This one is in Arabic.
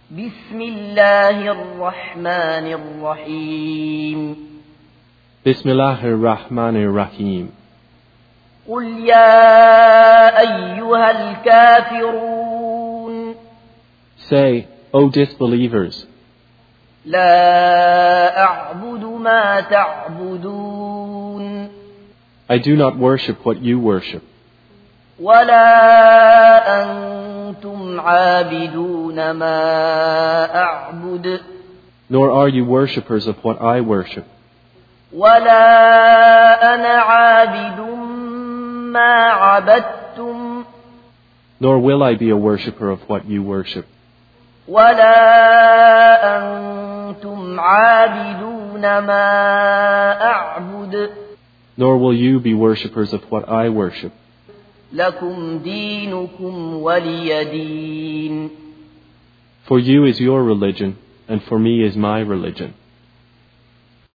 بسم الله الرحمن الرحيم بسم الله الرحمن الرحيم قل يا أيها الكافرون Say, O disbelievers, لا أعبد ما تعبدون I do not worship what you worship, ولا أنتم عابدون ما أعبد nor are you worshippers of what I worship, ولا أنا عابد ما عبدتم nor will I be a worshipper of what you worship, ولا أنتم عابدون ما أعبد nor will you be worshippers of what I worship. لكم دينكم ولي دين For you is your religion, and for me is my religion.